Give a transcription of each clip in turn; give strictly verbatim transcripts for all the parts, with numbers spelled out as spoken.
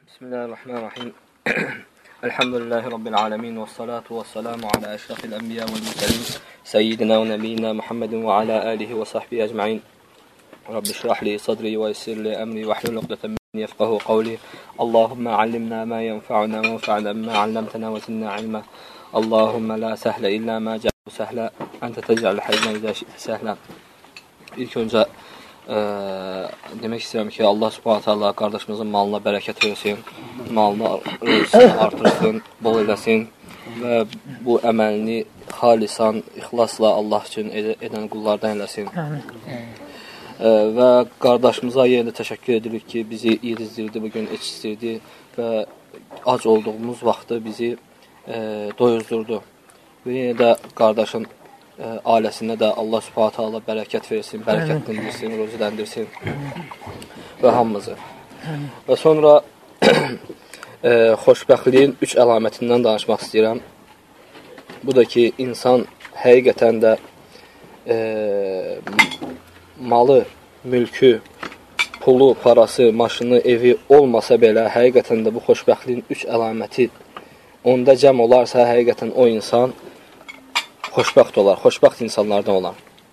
Bismillahirrahmanirrahim. Elhamdülillahi Rabbil alemin ve salatu ve selamu ala eşrafil enbiya vel murselin seyyidina ve nebiyyina Muhammedin ve ala alihi ve sahbihi ecmaîn. Rabbi şrah li sadri ve yessir li emri ve hlul ukdeten min yefqahu kavli. Allahumme allimna ma yenfa'una ve enfa'na bima 'allamtana ve zidna ilma. Allahumme la sehle illa ma ca'altahu sehla. Ente tec'alul hazna izâ şi'te sehla. İlk öncə Ee, demək istəyirəm ki, Allah Subhanahu taala qardaşımızın malına bərəkət versin, malını artırsın, bol eləsin və bu əməlini xalisan, ixlasla Allah üçün edən qullardan eləsin. Ee, və qardaşımıza yenə təşəkkür edirik ki, bizi yedizdirdi, bugün içizdirdi və ac olduğumuz vaxtı bizi e, doyuzdurdu. Və yenə də qardaşın ailəsinə də Allah Subhanahu taala bərəkət versin, bərəkətləndirsin, ruziləndirsin və hamımızı. Və sonra e, xoşbəxtliyin üç əlamətindən danışmaq istəyirəm. Bu da ki, insan həqiqətən də e, malı, mülkü, pulu, parası, maşını, evi olmasa belə, həqiqətən də bu xoşbəxtliyin üç əlaməti onda cəm olarsa, həqiqətən o insan xoşbəxt olar, xoşbəxt insanlardan olar.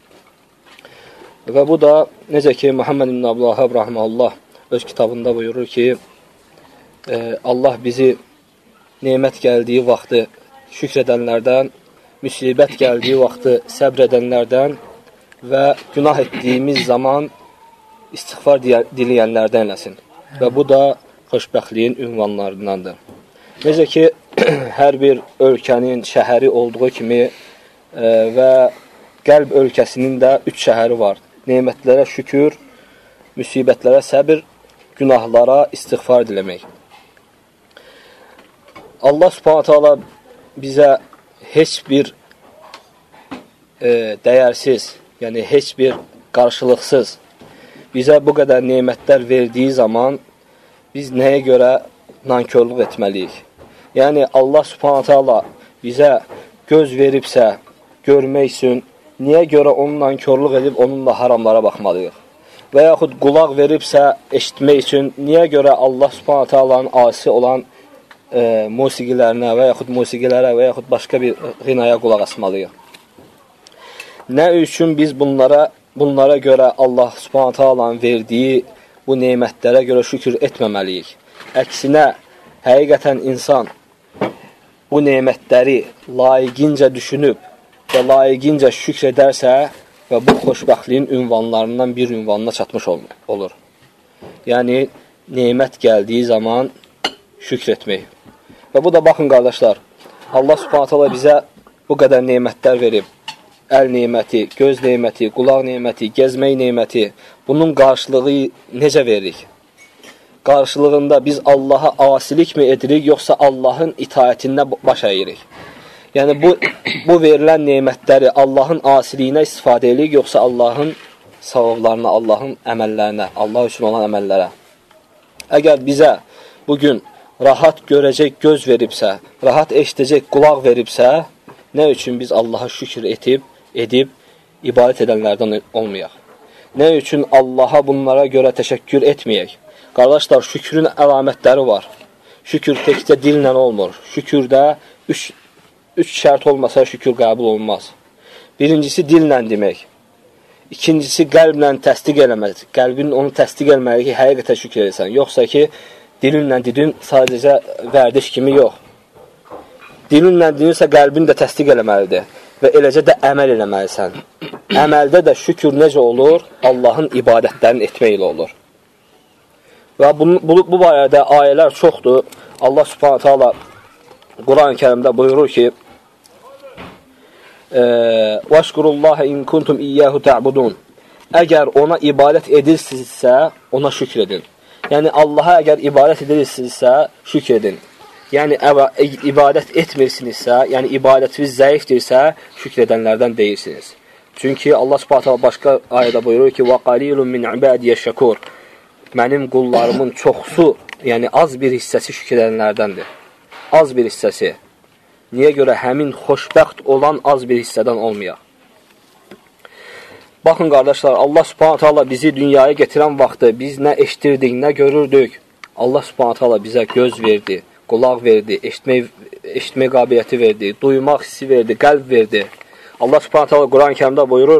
Və bu da, necə ki, Muhammed ibn Abdülvahhab rahimehullah öz kitabında buyurur ki, e, Allah bizi nemət gəldiyi vaxtı şükr edənlərdən, müsibət gəldiyi vaxtı səbr edənlərdən və günah etdiyimiz zaman istiğfar diləyənlərdən eləsin. Və bu da xoşbəxtliyin ünvanlarındandır. Necə ki, hər bir ölkənin şəhəri olduğu kimi və qəlb ölkəsinin də üç şəhəri var. Nemətlərə şükür, müsibətlərə səbir, günahlara istiğfar diləmək. Allah Subhanahu taala bizə heç bir e, dəyərsiz, yəni heç bir qarşılıqsız bizə bu qədər nemətlər verdiyi zaman biz nəyə görə nankörlük etməliyik? Yəni Allah Subhanahu taala bizə göz veribsə, görmək üçün, niyə görə onunla körlük edib, onunla haramlara baxmalıyıq? Və yaxud qulaq veribsə, eşitmək üçün, niyə görə Allah Subhanahu taalanın asi olan e, musiqilərinə və yaxud musiqilərə və yaxud başqa bir qinaya qulaq asmalıyıq? Nə üçün biz bunlara, bunlara görə Allah Subhanahu taalanın verdiyi bu nemətlərə görə şükür etməməliyik? Əksinə, həqiqətən insan bu nemətləri layiqincə düşünüb, və layiqincə şükr edərsə və bu xoşbəxtliyin ünvanlarından bir ünvanına çatmış olur. Yəni, nemət gəldiyi zaman şükr etmək. Və bu da, baxın qardaşlar, Allah Subhanahu taala bizə bu qədər nemətlər verib. Əl neməti, göz neməti, qulaq neməti, gəzmək neməti. Bunun qarşılığı necə veririk? Qarşılığında biz Allaha asilik mi edirik, yoxsa Allahın itaətində baş əyirik? Yəni, bu, bu verilən nemətləri Allahın asiliyinə istifadə edirik, yoxsa Allahın savablarına, Allahın əməllərinə, Allah üçün olan əməllərə. Əgər bizə bugün rahat görəcək göz veribsə, rahat eşidəcək qulaq veribsə, nə üçün biz Allaha şükür etib, edib, ibadət edənlərdən olmayaq? Nə üçün Allaha bunlara görə təşəkkür etməyək? Qardaşlar, şükrün əlamətləri var. Şükür təkcə dillə olmur. Şükürdə üç Üç şərt olmasa şükür qəbul olunmaz. Birincisi dillə demək. İkincisi qəlblə təsdiq eləmək. Qəlbin onu təsdiq eləməli ki, həqiqətən şükür edirsən. Yoxsa ki, dilinlə dedin sadəcə vərdiş kimi yox. Dilinlə dedinsə qəlbin də təsdiq eləməlidir. Və eləcə də əməl eləməlisən. Əməldə də şükür necə olur? Allahın ibadətlərini etmək ilə olur. Və bu, bu, bu barədə ayələr çoxdur. Allah Subhanahu taala Quran-ı Kərimdə buyurur ki, وَاشْكُرُوا in kuntum iyyahu ta'budun. Əgər ona ibadət edirsinizsə, ona şükr edin. Yəni, Allaha əgər ibadət edirsinizsə, şükr edin. Yəni, ibadət etmirsinizsə, yəni ibadətiniz zəifdirsə, şükr edənlərdən deyirsiniz. Çünki Allah Subhanahu başqa ayədə buyurur ki, وَقَلِيلٌ مِنْ عِبَادِيَ الشَّكُورِ. Mənim qullarımın çoxsu, yəni az bir hissəsi şükr edənlərdəndir. Az bir hissəsi. Niyə görə həmin xoşbəxt olan az bir hissədən olmayaq? Baxın, qardaşlar, Allah Subhanahu taala bizi dünyaya getirən vaxtı biz nə eşitirdik, nə görürdük. Allah Subhanahu taala bizə göz verdi, qulaq verdi, eşitmək, eşitmək qabiliyyəti verdi, duymaq hissi verdi, qəlb verdi. Allah Subhanahu taala Quran-Kərimdə buyurur: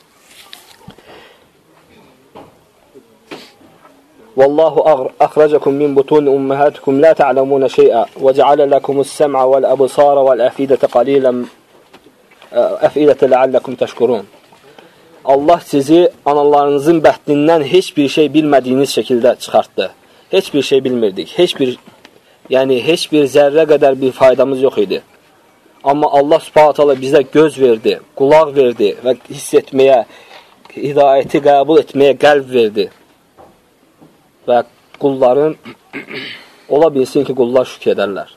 "Vallahu akhrajakum min butun ummahatikum la ta'lamuna shay'a ve ja'ala lakumus-sem'a vel-absara vel-afidata qalilan afidata la'allakum tashkurun." Allah sizi analarınızın bətnindən heç bir şey bilmədiyiniz şəkildə çıxartdı. Heç bir şey bilmirdik. Heç bir yəni heç bir zərrə qədər bir faydamız yox idi. Amma Allah Subhanahu taala bizə göz verdi, qulaq verdi və hiss etməyə, hidayəti qəbul etməyə qəlb verdi. Və qulların ola bilsin ki, qullar şükür edərlər.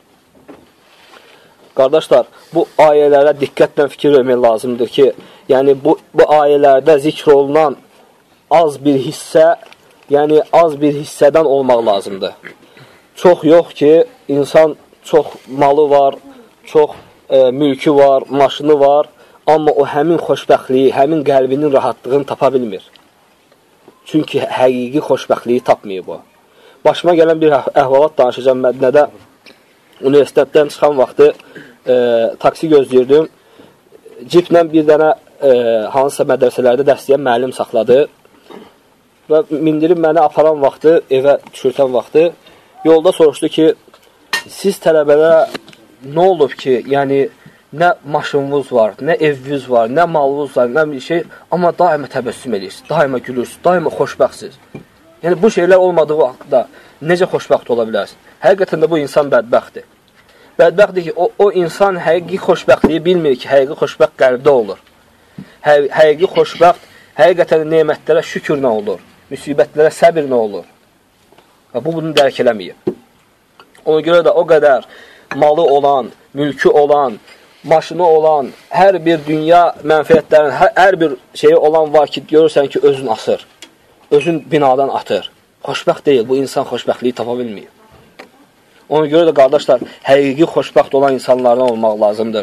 Qardaşlar, bu ayələrə diqqətlə fikir vermək lazımdır ki, yəni bu, bu ayələrdə zikr olunan az bir hissə, yəni az bir hissədən olmaq lazımdır. Çox yox ki, insan çox malı var, çox e, mülkü var, maşını var, amma o həmin xoşbəxtliyi, həmin qəlbinin rahatlığını tapa bilmir. Çünki həqiqi xoşbəxtliyi tapmayıb o. Başıma gələn bir əhvalat danışacağım. Mədinədə universitetdən çıxan vaxtı e, taksi gözləyirdim. Ciplə bir dənə e, hansısa mədrəsələrdə dəstəyən müəllim saxladı və mindirib məni aparan vaxtı, evə düşürtən vaxtı yolda soruşdu ki, siz tələbələrə nə olub ki, yəni nə maşınınız var, nə eviniz var, nə malınız var, nə bir şey, amma daima təbəssüm edirsiniz, daima gülürsünüz, daima xoşbəxtsiniz. Yəni bu şeylər olmadığı vaxtda necə xoşbəxt ola bilərsiniz? Həqiqətən də bu insan bədbəxtdir. Bədbəxtdir ki, o, o insan həqiqi xoşbəxtliyi bilmir ki, həqiqi xoşbəxt qəlbdə olur. Hə, həqiqi xoşbəxt, həqiqətən nemətlərə şükürlə olur, müsibətlərə səbirlə olur. Və bu, bunu dərk eləməyib. Ona görə də o qədər malı olan, mülkü olan, maşını olan, hər bir dünya mənfiyyətlərin, hər, hər bir şeyi olan var ki, görürsən ki, özün asır, özün binadan atır. Xoşbəxt deyil, bu insan xoşbəxtliyi tapa bilməyib. Ona görə də, qardaşlar, həqiqi xoşbəxt olan insanlardan olmaq lazımdır.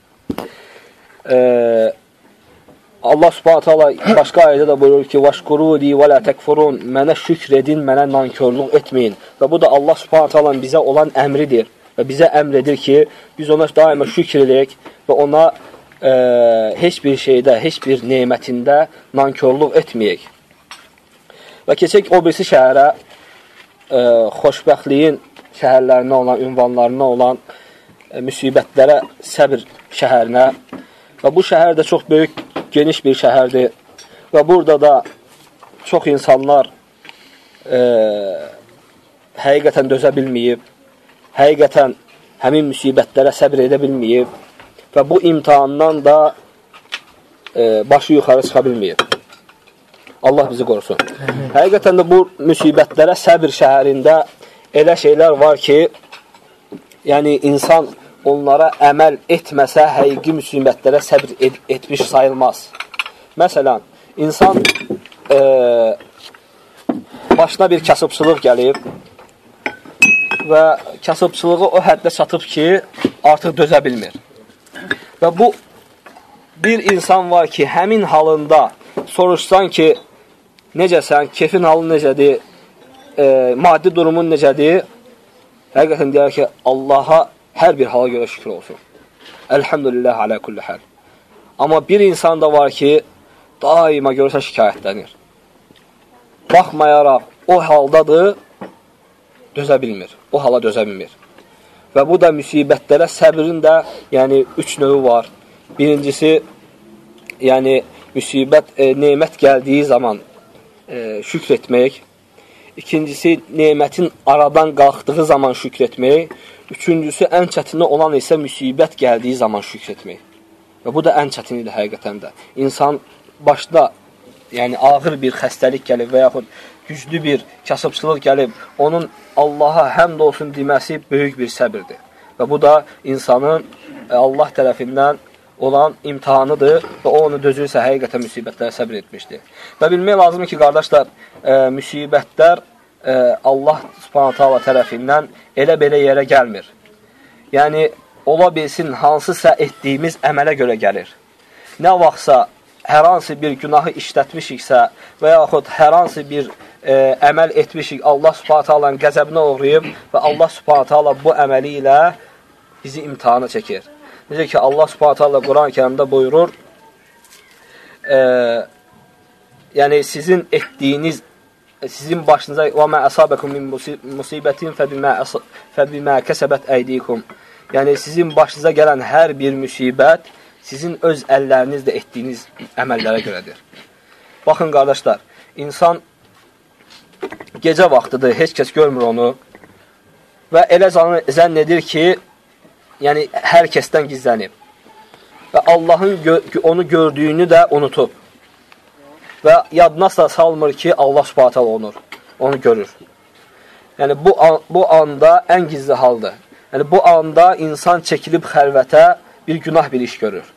Ee, Allah Subhanahu taala başqa ayədə də buyurur ki: "Vaşkuruni və la tekfurun." Mənə şükr edin, mənə nankörlük etməyin. Və bu da Allah Subhanahu taala'nın bizə olan əmridir. Və bizə əmr edir ki, biz ona daima şükr edək və ona e, heç bir şeydə, heç bir nemətində nankörlük etməyək. Və keçək o birisi şəhərə, e, xoşbəxtliyin şəhərlərinə olan, ünvanlarına olan e, müsibətlərə səbir şəhərinə. Və bu şəhər də çox böyük, geniş bir şəhərdir. Və burada da çox insanlar e, həqiqətən dözə bilməyib, həqiqətən həmin müsibətlərə səbr edə bilməyib və bu imtihandan da e, başı yuxarı çıxa bilməyib. Allah bizi qorusun. Həqiqətən də bu müsibətlərə səbr şəhərində elə şeylər var ki, yəni insan onlara əməl etməsə, həqiqi müsibətlərə səbr et etmiş sayılmaz. Məsələn, insan e, başına bir kasıbçılıq gəlib və kasıbçılığı o həddə çatıb ki, artıq dözə bilmir. Və bu, bir insan var ki, həmin halında soruşsan ki, necəsən, kefin halın necədir, e, maddi durumun necədir, həqiqətən deyər ki, Allaha hər bir hala görə şükür olsun. Elhamdülillah alə kulli hal. Amma bir insan da var ki, daima görürsə şikayətlənir. Baxmayaraq, o haldadır, dözə bilmir. O hala dözə bilmir. Və bu da müsibətlərə səbrin də, yəni, üç növü var. Birincisi, yəni, müsibət, e, nemət gəldiyi zaman e, şükr etmək. İkincisi, nemətin aradan qalxdığı zaman şükr etmək. Üçüncüsü, ən çətini olan isə müsibət gəldiyi zaman şükr etmək. Və bu da ən çətinidir həqiqətən də. İnsan başda, yəni, ağır bir xəstəlik gəlib və yaxud güclü bir kasıbçılıq gəlib, onun Allaha həmd olsun deməsi böyük bir səbirdir. Və bu da insanın Allah tərəfindən olan imtihanıdır və o onu dözürsə həqiqətən müsibətlərə səbir etmişdir. Və bilmək lazımdır ki, qardaşlar, e, müsibətlər e, Allah Subhanahu taala tərəfindən elə belə yerə gəlmir. Yəni, ola bilsin, hansısa etdiyimiz əmələ görə gəlir. Nə vaxtsa hər hansı bir günahı işlətmişiksə və yaxud hər hansı bir e, əməl etmişik, Allah Subhanahu taalanın qəzəbinə uğrayıb və Allah Subhanahu taala bu əməli ilə bizi imtihana çəkir. Necə ki, Allah Subhanahu taala Quran-ı Kərimdə buyurur, e, yəni sizin etdiyiniz, sizin başınıza və mə əsabəkum min musibətin fəbimə kəsəbət əydikum. Yəni sizin başınıza gələn hər bir müsibət sizin öz əllərinizlə etdiyiniz əməllərə görədir. Baxın qardaşlar, insan gecə vaxtıdır, heç kəs görmür onu və elə zənn edir ki, yəni hər kəsdən gizlənib və Allahın gö onu gördüyünü də unutub və yadına salmır ki, Allah Subhanahu taala onu, onu görür. Yəni bu, an, bu anda ən gizli haldır. Yəni bu anda insan çəkilib xəlvətə bir günah bir iş görür.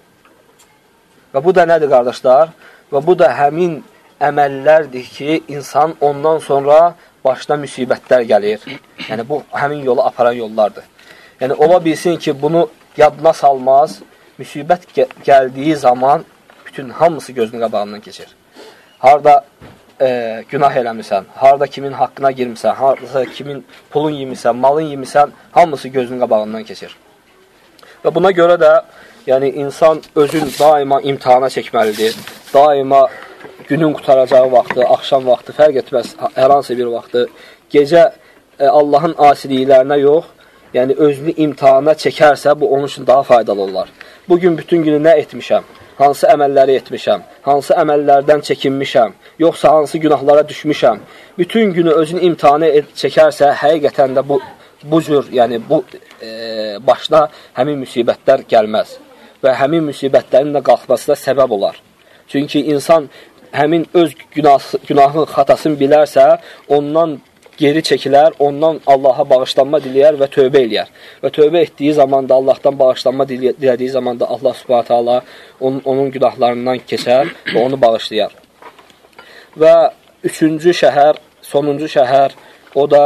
Və bu da nədir qardaşlar? Və bu da həmin əməllərdir ki, insan ondan sonra başına müsibətlər gəlir. Yəni bu həmin yolu aparan yollardır. Yəni ola bilsin ki, bunu yadına salmaz, müsibət gəldiyi zaman bütün hamısı gözünün qabağından keçir. Harada e, günah eləmirsən, harada kimin haqqına girmirsən, harada kimin pulun yemirsən, malın yemirsən, hamısı gözünün qabağından keçir. Və buna görə də yəni insan özün daima imtihana çəkməlidir. Daima günün qutaracağı vaxtı, axşam vaxtı, fərq etməz, hər hansı bir vaxtı, gecə e, Allahın asiliklərinə yox, yəni özünü imtihana çəkərsə, bu onun üçün daha faydalı olar. Bugün bütün günü nə etmişəm? Hansı əməlləri etmişəm? Hansı əməllərdən çəkinmişəm? Yoxsa hansı günahlara düşmüşəm? Bütün günü özünü imtihana çəkərsə, həqiqətən də bu, bu cür, yəni bu e, başına həmin müsibətlər gəlməz. Və həmin müsibətlərin də qalxmasına səbəb olar. Çünki insan həmin öz günah, günahın xatasını bilərsə, ondan geri çəkilər, ondan Allaha bağışlanma diləyər və tövbə eləyər. Və tövbə etdiyi zaman da, Allahdan bağışlanma dilədiyi zaman da Allah Subhanahu taala onun, onun günahlarından keçər və onu bağışlayar. Və üçüncü şəhər, sonuncu şəhər, o da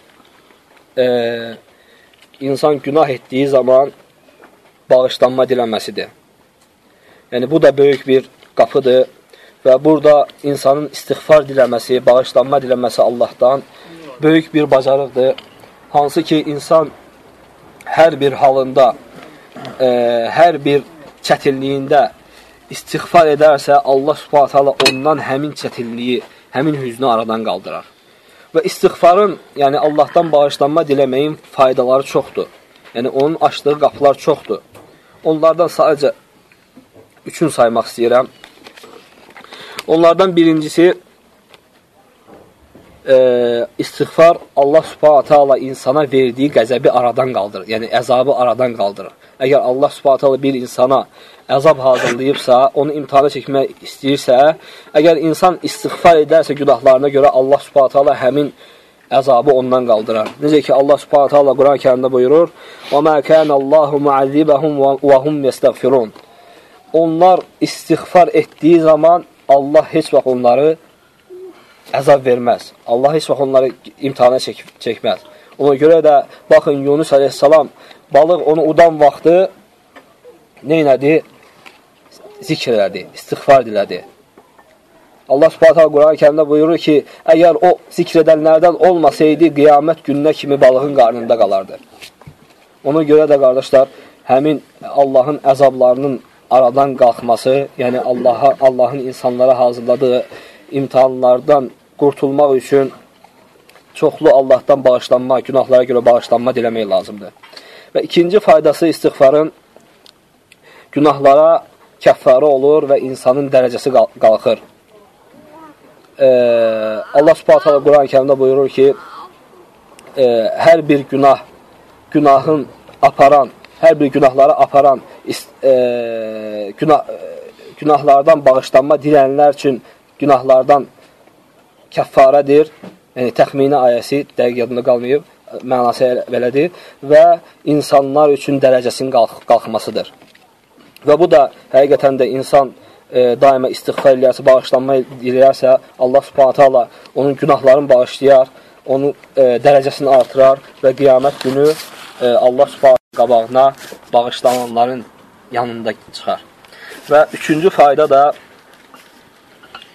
e, insan günah etdiyi zaman bağışlanma diləməsidir. Yəni bu da böyük bir qapıdır və burada insanın istiğfar diləməsi, bağışlanma diləməsi Allahdan böyük bir bacarıqdır. Hansı ki, insan hər bir halında, e, hər bir çətinliyində istiğfar edərsə, Allah Subhanahu taala ondan həmin çətinliyi, həmin hüznü aradan qaldırar. Və istiğfarın, yəni Allahdan bağışlanma diləməyin faydaları çoxdur. Yəni onun açdığı qapılar çoxdur. Onlardan sadəcə üçün saymaq istəyirəm. Onlardan birincisi, e, istiğfar Allah Subhanahu taala insana verdiyi qəzəbi aradan qaldırır. Yəni əzabı aradan qaldırır. Əgər Allah Subhanahu taala bir insana əzab hazırlayıbsa, onu imtihana çəkmək istəyirsə, əgər insan istiğfar edərsə günahlarına görə Allah Subhanahu taala həmin əzabı ondan qaldırar. Necə ki, Allah Subhanahu taala Quran-ı Kərimdə buyurur: "Və mə kana Allahu mu'azzibahum və hum yestəğfirun." Onlar istiğfar etdiyi zaman Allah heç vaxt onları əzab verməz. Allah heç vaxt onları imtihana çək çəkməz. Ona görə də baxın, Yunus əleyhissalam balıq onu udan vaxtı nə elədi? Zikr elədi, istiğfar dilədi. Allah Subhanahu taala Quran-ı Kərimdə buyurur ki, əgər o zikr edənlərdən olmasaydı, qiyamət gününə kimi balığın qarnında qalardı. Ona görə də qardaşlar, həmin Allahın əzablarının aradan qalxması, yəni Allaha, Allahın insanlara hazırladığı imtihanlardan qurtulmaq üçün çoxlu Allahdan bağışlanma, günahlara görə bağışlanma diləmək lazımdır. Və ikinci faydası istiğfarın günahlara kəffarə olur və insanın dərəcəsi qalxır. Ee, Allah Subhanahu taala Quran-ı Kərimdə buyurur ki, e, hər bir günah, günahın aparan, hər bir günahları aparan, e, günah, günahlardan bağışlanma dilənlər üçün günahlardan kəffarədir. Yəni, təxmini ayəsi dəqiq yadında qalmayıb, mənası belədir və insanlar üçün dərəcəsinin qalx qalxmasıdır. Və bu da həqiqətən də insan e, daima istiğfar eləyərsə, bağışlanma eləyərsə, Allah Subhanahu taala onun günahlarını bağışlayar, onun e, dərəcəsini artırar və qiyamət günü e, Allah Subhanahu qabağına bağışlananların yanında çıxar. Və üçüncü fayda da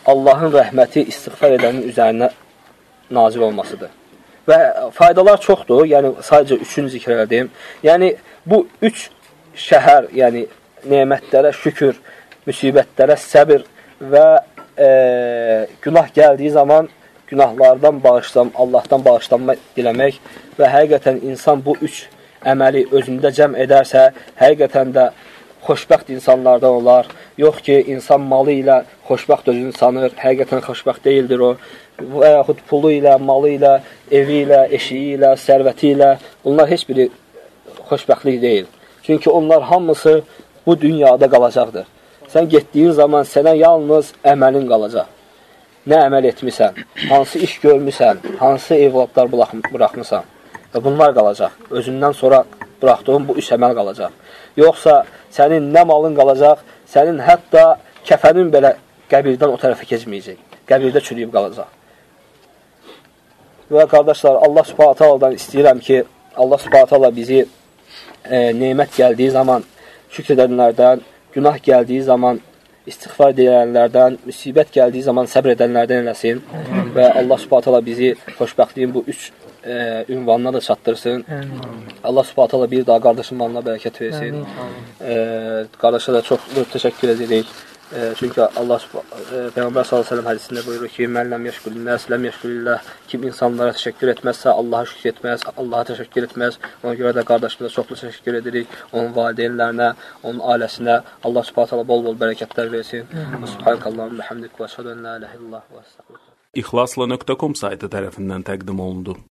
Allahın rəhməti istiğfar edənin üzərinə nazil olmasıdır. Və faydalar çoxdur, yəni sadəcə üçünü zikr edeyim. Yəni bu üç şəhər, yəni nemətlərə şükür, müsibətlərə səbir və e, günah gəldiyi zaman günahlardan bağışlam, Allahdan bağışlanma diləmək və həqiqətən insan bu üç əməli özündə cəm edərsə, həqiqətən də xoşbəxt insanlardan olar. Yox ki, insan malı ilə xoşbəxt özünü sanır, həqiqətən xoşbəxt deyildir o. Və yaxud pulu ilə, malı ilə, evi ilə, eşiyi ilə, sərvəti ilə, bunlar heç biri xoşbəxtlik deyil. Çünki onlar hamısı bu dünyada qalacaqdır. Sən getdiyin zaman sənə yalnız əməlin qalacaq. Nə əməl etmisən, hansı iş görmüsən, hansı evladlar buraxmısan və bunlar qalacaq. Özündən sonra buraxdığın bu üç əməl qalacaq. Yoxsa sənin nə malın qalacaq, sənin hətta kəfənin belə qəbirdən o tərəfə keçməyəcək. Qəbirdə çürüyüb qalacaq. Və qardaşlar, Allah Subhanahu Taala'dan istəyirəm ki, Allah Subhanahu Taala bizi e, nemət gəldiyi zaman şükr edənlərdən, günah gəldiyi zaman istiğfar edənlərdən, müsibət gəldiyi zaman səbr edənlərdən eləsin və Allah Subhanahu Taala bizi xoşbəxtliyin bu üç e, ünvanına da çatdırsın. Allah Subhanahu Taala bir daha qardaşın malına bərəkət versin. E, qardaşa da çox təşəkkür edirik. E, çünki Allah e, Peyğəmbər sallallahu əleyhi və səlləm hədisində buyurur ki, "Mən ləm yeşkurillah, ləm yeşkurillah." Kim insanlara təşəkkür etməzsə, Allaha şükür etməz, Allaha təşəkkür etməz. Ona görə də qardaşımıza çoxlu təşəkkür edirik. Onun valideynlərinə, onun ailəsinə Allah Subhanahu taala bol-bol bərəkətlər versin. Subhanakallahumma hamdik və əşhadu an la ilaha illallah və estəğfiruke. İxlasla nöqtə com saytı tərəfindən təqdim olundu.